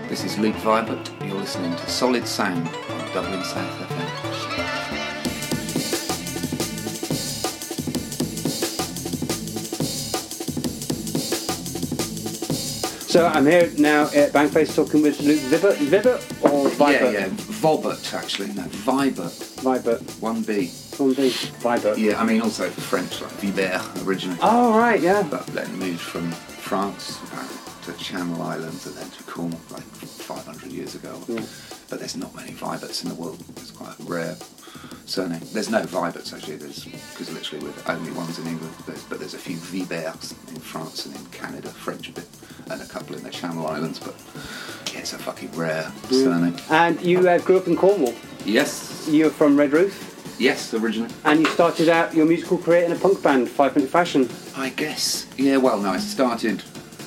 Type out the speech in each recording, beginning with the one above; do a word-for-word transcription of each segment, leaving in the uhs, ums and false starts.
This is Luke Vibert. You're listening to Solid Sound on Dublin South F M. So I'm here now at Bangface talking with Luke Vibert, Vibert or Vibert? Yeah, yeah, Vobert actually, no, Vibert. Vibert. One B. One B. Vibert. Yeah, I mean also for French, like Vibert originally. Oh, right, yeah. But then moved from France uh, to Channel Islands and then to Cornwall like five hundred years ago. Yeah. But there's not many Viberts in the world. It's quite a rare surname. There's no Viberts actually, there's because literally we're the only ones in England. There's, but there's a few Viberts in France and in Canada, French a bit, and a couple in the Channel Islands. But yeah, it's a fucking rare Yeah. surname. And you uh, grew up in Cornwall. Yes. You're from Redruth. Yes, originally. And you started out your musical career in a punk band, Five Minute Fashion. I guess. Yeah, well, no, I started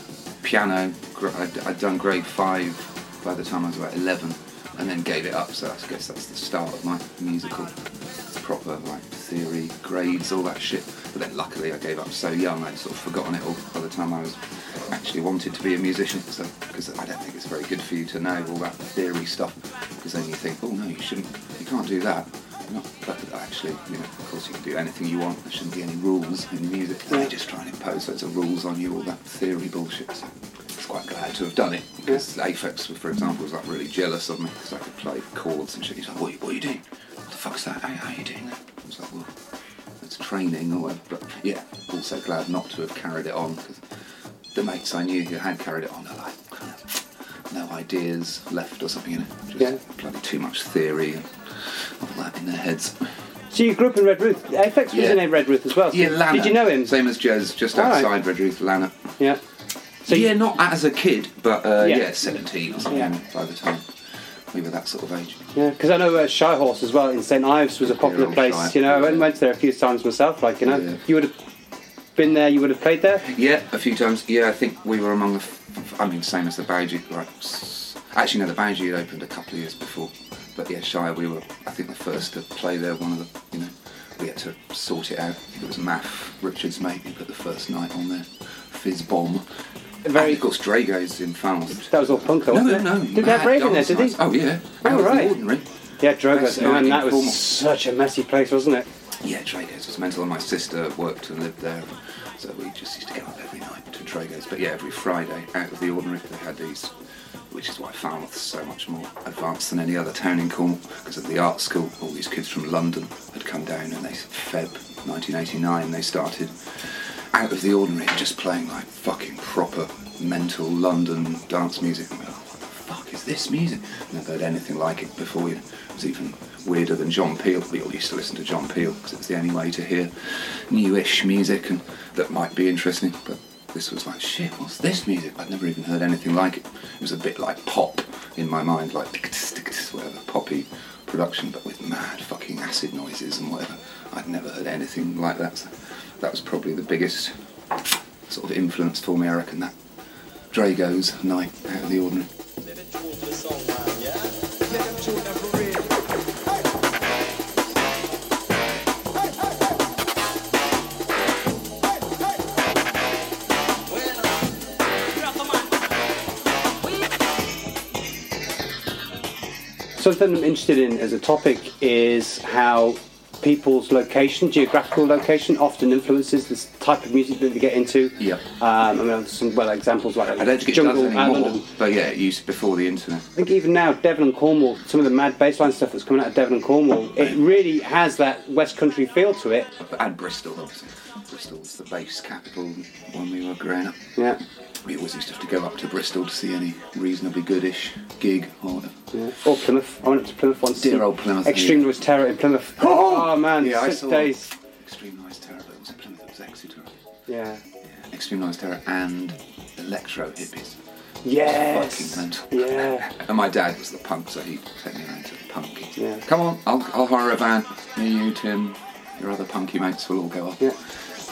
piano. gr- I'd, I'd done grade five by the time I was about eleven, and then gave it up. So I guess that's the start of my musical proper like theory, grades, all that shit. But then luckily I gave up so young, I'd sort of forgotten it all by the time I was actually wanted to be a musician. So because I don't think it's very good for you to know all that theory stuff, because then you think, oh no, you shouldn't, you can't do that. Not, but actually, you know, of course you can do anything you want. There shouldn't be any rules in music. They just try and impose loads of rules on you, all that theory bullshit. So I was quite glad to have done it. Because Aphex, for example, was like really jealous of me because I could play chords and shit. He's like, what, what are you doing? What the fuck's that? How, how are you doing that? I was like, well, it's training or whatever. But yeah, also glad not to have carried it on because the mates I knew who had carried it on are like, kind of, no ideas left or something, you know. Just Yeah. bloody too much theory and all that in their heads. So you grew up in Redruth. Aphex was Yeah. in Redruth as well. So Yeah, Lana. Did you know him? Same as Jez, just All right. outside Redruth, Lana. Yeah. So So you- yeah, not as a kid, but uh, Yeah. yeah. seventeen or something Yeah. by the time we were that sort of age. Yeah, because I know uh, Shy Horse as well in Saint Ives was a popular old place. Shy. You know, I went, went there a few times myself. Like, you know, Yeah. you would have been there. You would have played there. Yeah, a few times. Yeah, I think we were among the. F- I mean, same as the Bougie. Like, s- actually, no, the Bougie had opened a couple of years before. But yeah, Shire, we were, I think, the first to play there. One of the, you know, we had to sort it out. I think it was Math, Richard's mate, who put the first night on there. Fizz Bomb. Very. And of course, Drago's in Falmouth. That was all punk, though, No, wasn't no, it? no. Did they have mad Rave in there? dance Did they? nights. Oh yeah. Oh, Out of the right. ordinary. Yeah, Drogas. Best Man, night that in was Cornwall. such a messy place, wasn't it? Yeah, Drago's was mental. And my sister worked and lived there, so we just used to go up every night to Drago's. But yeah, every Friday, Out of the Ordinary, they had these, which is why Falmouth's so much more advanced than any other town in Cornwall, because at the art school, all these kids from London had come down, and they, Feb nineteen eighty-nine, they started Out of the Ordinary, just playing like fucking proper mental London dance music. And we're like, what the fuck is this music? Never heard anything like it before. You know, it was even weirder than John Peel. We all used to listen to John Peel because it was the only way to hear newish music and that might be interesting. But this was like, shit, what's this music? I'd never even heard anything like it. It was a bit like pop in my mind, like whatever, poppy production, but with mad fucking acid noises and whatever. I'd never heard anything like that. So that was probably the biggest sort of influence for me, I reckon, that Drago's night Out of the Ordinary. Something I'm interested in as a topic is how people's location, geographical location, often influences this type of music that they get into. Yeah. Um, I mean, some well examples like I don't think it Jungle does and anymore, London. but yeah, it used to before the internet. I think even now, Devon and Cornwall, some of the mad bassline stuff that's coming out of Devon and Cornwall, it really has that West Country feel to it. And Bristol, obviously. Bristol was the bass capital when we were growing up. Yeah. We always used to have to go up to Bristol to see any reasonably goodish gig or whatever. Yeah. Or Plymouth. I went up to Plymouth once. Dear to old Plymouth. Extreme Noise Terror in Plymouth. Oh, man, Yeah, I six saw days. Extreme Noise Terror, but it wasn't Plymouth, it was Exeter. Yeah. Yeah, Extreme Noise Terror and Electro Hippies. Yes. Fucking mental. Yeah. And my dad was the punk, so he'd take me around to the punk. Yeah. Come on, I'll, I'll hire a van. Me, you, Tim, your other punky mates will all go up. Yeah.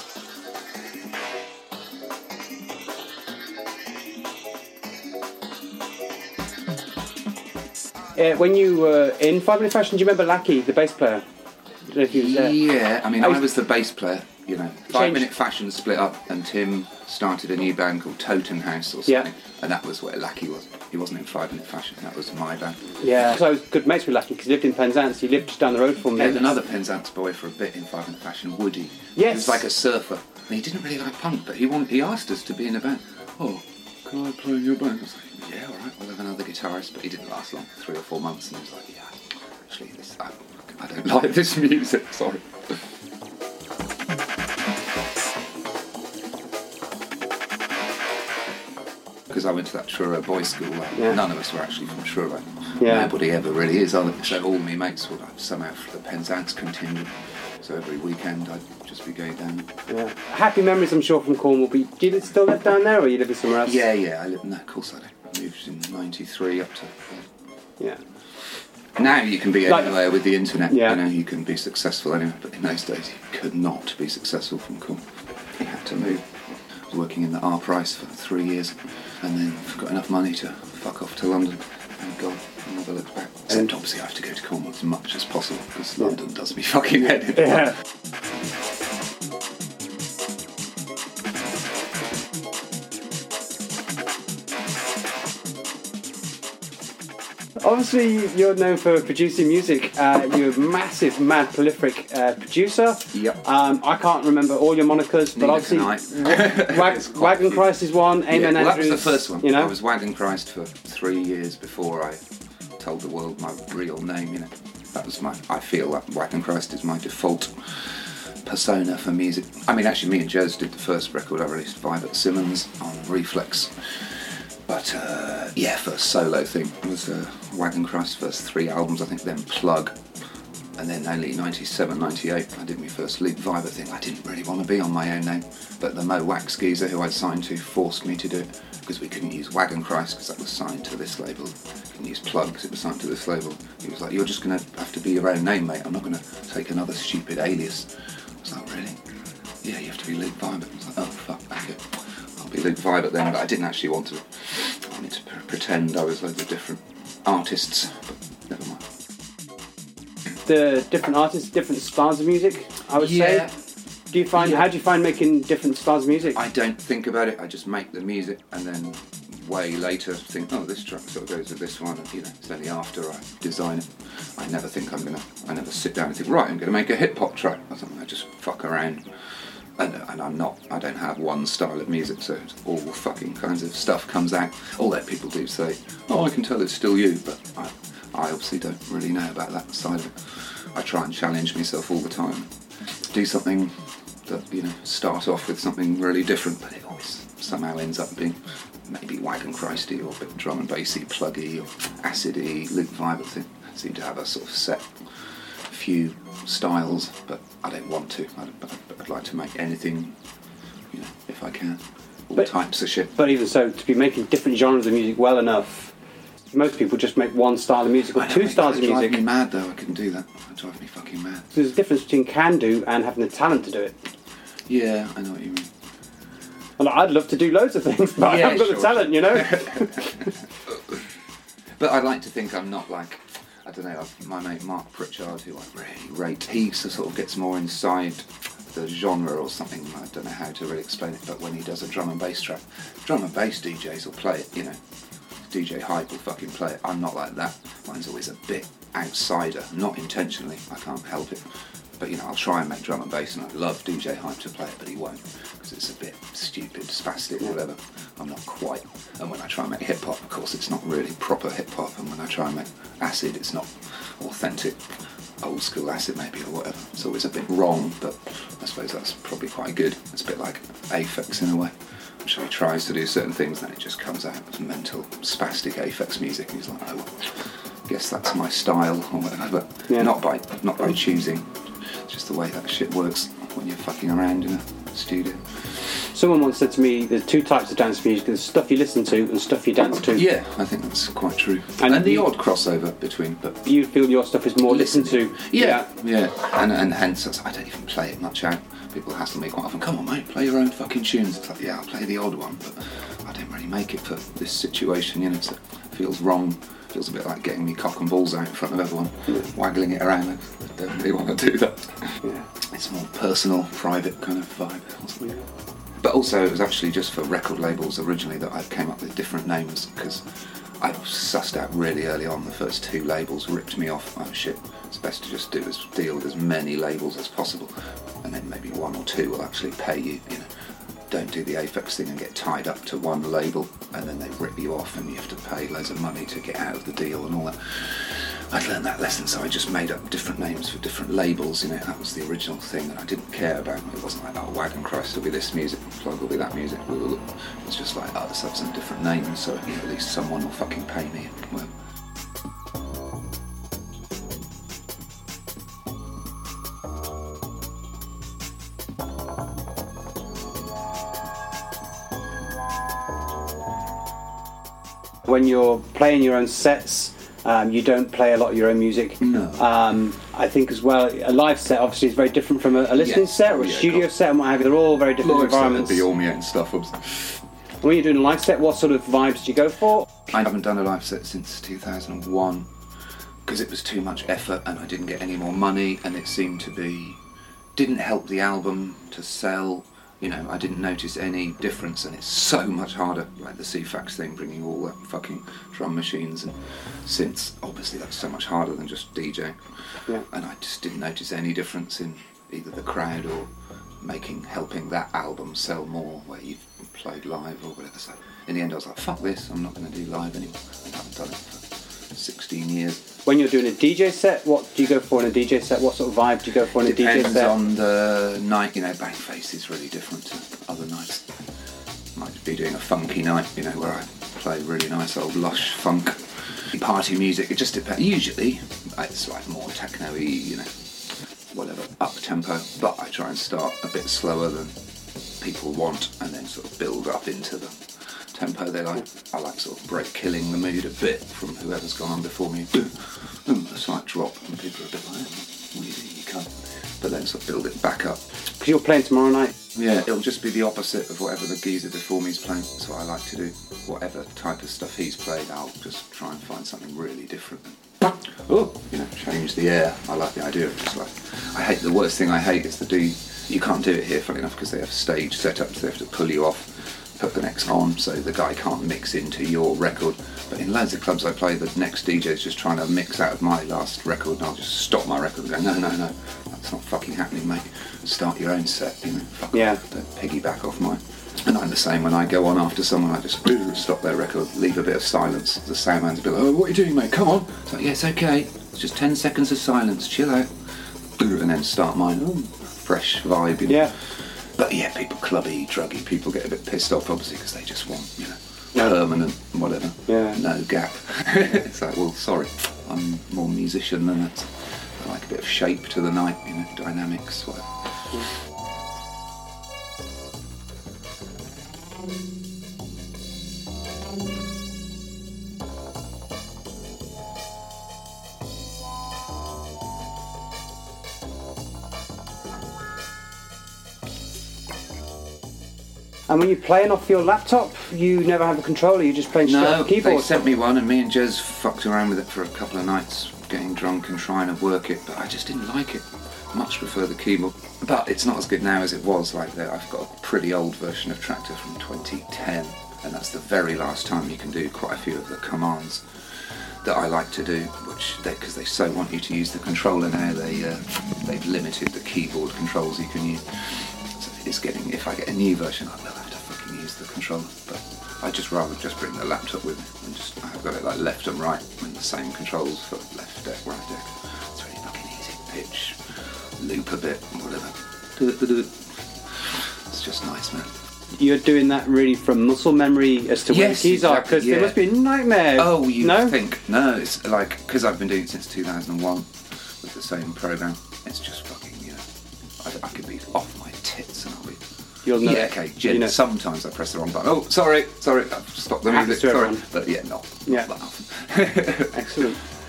Uh, when you were in Five Minute Fashion, do you remember Lackey, the bass player? I don't know if he was there. Yeah, I mean, I I was- was the bass player. you know, Five Minute Fashion split up, and Tim started a new band called Toten House or something, Yeah. and that was where Lackey was. He wasn't in Five Minute Fashion. That was my band. Yeah. So I was good mates with Lackey because he lived in Penzance. He lived just down the road from me. He had another Penzance boy for a bit in Five Minute Fashion, Woody. Yes. He was like a surfer. And he didn't really like punk, but he wanted, he asked us to be in a band. Oh, can I play in your band? I was like, yeah, all right, we'll have another guitarist. But he didn't last long, three or four months, and he was like, yeah, actually, this, I, I don't like this music, sorry. Because I went to that Truro boys' school, like, Yeah. none of us were actually from Truro. Yeah. Nobody ever really is, are they? So all my mates were like, somehow for the Penzance contingent. So every weekend I'd just be going down. Yeah. Happy memories, I'm sure, from Cornwall. But do you still live down there, or are you living somewhere else? Yeah, yeah, I lived in that, of course I did. I moved in ninety-three up to... Yeah. Now you can be Like- anywhere with the internet, Yeah. you know, you can be successful anywhere, but in those days you could not be successful from Cornwall. You had to move. I was working in the R Price for three years, and then got enough money to fuck off to London, and God, I never looked back. Except obviously I have to go to Cornwall as much as possible, because London does me fucking head in. Yeah. Obviously, you're known for producing music. Uh, you're a massive, mad, prolific uh, producer. Yep. Um, I can't remember all your monikers, but Neither obviously, can I. Wag- It's quite a Wagon few. Christ is one. Yeah, Amen well, that Andrews. was the first one. You know, I was Wagon Christ for three years before I told the world my real name, you know. That was my, I feel that Wagon Christ is my default persona for music. I mean, actually, me and Jez did the first record I released, Vibert Simmons, on Reflex. But, uh, yeah, first solo thing was uh, Wagon Christ, first three albums, I think, then Plug. And then only ninety-seven, ninety-eight, I did my first Leap Vibert thing. I didn't really want to be on my own name, but the Mo Wax geezer who I'd signed to forced me to do it, because we couldn't use Wagon Christ because that was signed to this label. We couldn't use Plug because it was signed to this label. He was like, you're just going to have to be your own name, mate. I'm not going to take another stupid alias. I was like, really? Yeah, you have to be Leap Vibert. I was like, oh, fuck, okay. I'll be Leap Vibert then, but I didn't actually want to. I wanted to pre- pretend I was loads of different artists, but never mind. the different artists, different styles of music, I would Yeah. say. Do you find, Yeah. how do you find making different styles of music? I don't think about it, I just make the music and then way later think, oh, this track sort of goes with this one, and, you know, it's only after I design it. I never think I'm gonna, I never sit down and think, right, I'm gonna make a hip hop track or something. I just fuck around. And, and I'm not, I don't have one style of music, so it's all fucking kinds of stuff comes out. All that people do say, oh, I can tell it's still you, but I, I obviously don't really know about that side of it. I try and challenge myself all the time. Do something that, you know, start off with something really different, but it always somehow ends up being maybe Wagon Christy or a bit drum and bassy, pluggy or acidy, loop vibe thing. I seem to have a sort of set few styles, but I don't want to. I'd, I'd like to make anything, you know, if I can. All But- types of shit. But even so, to be making different genres of music well enough, most people just make one style of music or I know, two it- styles it of drives music. me mad though. I couldn't do that. It drives me fucking mad. There's a difference between can do and having the talent to do it. Yeah, I know what you mean. Well, I'd love to do loads of things, but I Yeah, haven't got sure. the talent, you know? But I like to think I'm not like, I don't know, my mate Mark Pritchard, who I really rate, he sort of gets more inside the genre or something. I don't know how to really explain it, but when he does a drum and bass track, drum and bass D Js will play it, you know. D J Hype will fucking play it. I'm not like that. Mine's always a bit outsider, not intentionally, I can't help it. But, you know, I'll try and make drum and bass, and I'd love D J Hype to play it, but he won't, because it's a bit stupid, spastic, whatever. I'm not quite. And when I try and make hip-hop, of course, it's not really proper hip-hop, and when I try and make acid, it's not authentic, old-school acid maybe, or whatever. It's always a bit wrong, but I suppose that's probably quite good. It's a bit like Aphex in a way. So he tries to do certain things, then it just comes out as mental, spastic Aphex music, and he's like, oh, well, guess that's my style, or whatever, but Yeah. not by not by choosing. It's just the way that shit works when you're fucking around in a studio. Someone once said to me, there's two types of dance music. There's stuff you listen to and stuff you dance to. Yeah, I think that's quite true. And And, the you- odd crossover between, but You feel your stuff is more listened to. yeah, yeah, and and hence that's, I don't even play it much out. People hassle me quite often. Come on, mate, play your own fucking tunes. It's like, yeah, I'll play the odd one, but I don't really make it for this situation. You know, so it feels wrong Feels a bit like getting me cock and balls out in front of everyone, waggling it around. I don't really want to do that. Yeah. It's a more personal, private kind of vibe. Yeah. But also, it was actually just for record labels originally that I came up with different names, because I sussed out really early on. The first two labels ripped me off. Oh shit, it's best to just do as deal with as many labels as possible, and then maybe one or two will actually pay you. You know, don't do the Aphex thing and get tied up to one label, and then they rip you off, and you have to pay loads of money to get out of the deal and all that. I'd learned that lesson, so I just made up different names for different labels. You know, that was the original thing that I didn't care about. It wasn't like, oh, Wagon Christ will be this music, Plug will be that music. It's just like, oh, let's have some different names, so you know, at least someone will fucking pay me. Well, when you're playing your own sets, um, you don't play a lot of your own music. No. Um, I think as well, a live set obviously is very different from a, a listening Yes. set or a Yeah, studio cool. set and what have you. They're all very different live set would environments. be all me own stuff. obviously. When you're doing a live set, what sort of vibes do you go for? I haven't done a live set since two thousand one because it was too much effort and I didn't get any more money, and it seemed to be didn't help the album to sell. You know, I didn't notice any difference, and it's so much harder, like the C FAX thing, bringing all that fucking drum machines and synths. Obviously, that's so much harder than just DJing. Yeah. And I just didn't notice any difference in either the crowd or making, helping that album sell more, where you've played live or whatever. So in the end, I was like, fuck this, I'm not going to do live anymore. I haven't done it for sixteen years. When you're doing a D J set, what do you go for in a D J set? What sort of vibe do you go for in a D J Depends set? on the night, you know. Bankface is really different to other nights. Might be doing a funky night, you know, where I play really nice old lush funk party music. It just depends. Usually it's like more techno-y, you know, whatever, up tempo, but I try and start a bit slower than people want and then sort of build up into the tempo they like. I like sort of break killing the mood a bit from whoever's gone on before me. Boom, a slight drop, and people are a bit like, what do you think you can't? But then sort of build it back up. Because you're playing tomorrow night. Yeah, it'll just be the opposite of whatever the geezer before me's playing. That's what I like to do. Whatever type of stuff he's played, I'll just try and find something really different. Oh, you know, change the air. I like the idea of just like, I hate, the worst thing I hate is the do, you can't do it here, funny enough, because they have stage setups, they have to pull you off, put the next on, so the guy can't mix into your record. But in loads of clubs I play, the next D J's just trying to mix out of my last record, and I'll just stop my record and go, no, no, no, that's not fucking happening, mate. Start your own set, you know, fuck Yeah. off, don't piggyback off mine. And I'm the same when I go on after someone, I just stop their record, leave a bit of silence. The sound man's a bit like, oh, what are you doing, mate? Come on. It's like, yeah, it's okay. It's just ten seconds of silence, chill out. And then start mine. Oh, fresh vibe, you know. Yeah. But yeah, people clubby, druggy, people get a bit pissed off, obviously, because they just want, you know, Yeah. permanent, whatever, Yeah. no gap. It's like, well, sorry, I'm more musician than that. I like a bit of shape to the night, you know, dynamics, whatever. And when you're playing off your laptop, you never have a controller, you're just playing straight No, off the keyboard. they sent me one, and me and Jez fucked around with it for a couple of nights, getting drunk and trying to work it, but I just didn't like it. Much prefer the keyboard. But it's not as good now as it was. Like that, I've got a pretty old version of Tractor from twenty ten, and that's the very last time you can do quite a few of the commands that I like to do, which because they, they so want you to use the controller now, they uh, they've limited the keyboard controls you can use. So it's getting, if I get a new version, I will have to fucking use the controller. But I'd just rather just bring the laptop with me and just, I've got it like left and right and the same controls for left deck, right deck. It's really fucking easy. Pitch, loop a bit, whatever. It's just nice, man. You're doing that really from muscle memory as to where Yes, the keys are, exactly, because yeah. they must be a nightmare. Oh, you no? think? No, it's like, because I've been doing it since two thousand one with the same program, it's just fucking, you know, I, I could be off my tits and I'll be... You'll know. Yeah, okay, Jen, You know. sometimes I press the wrong button. Oh, sorry, sorry, I've stopped the Happens music, to sorry. everyone. But yeah, not, Yeah. not that often. Excellent.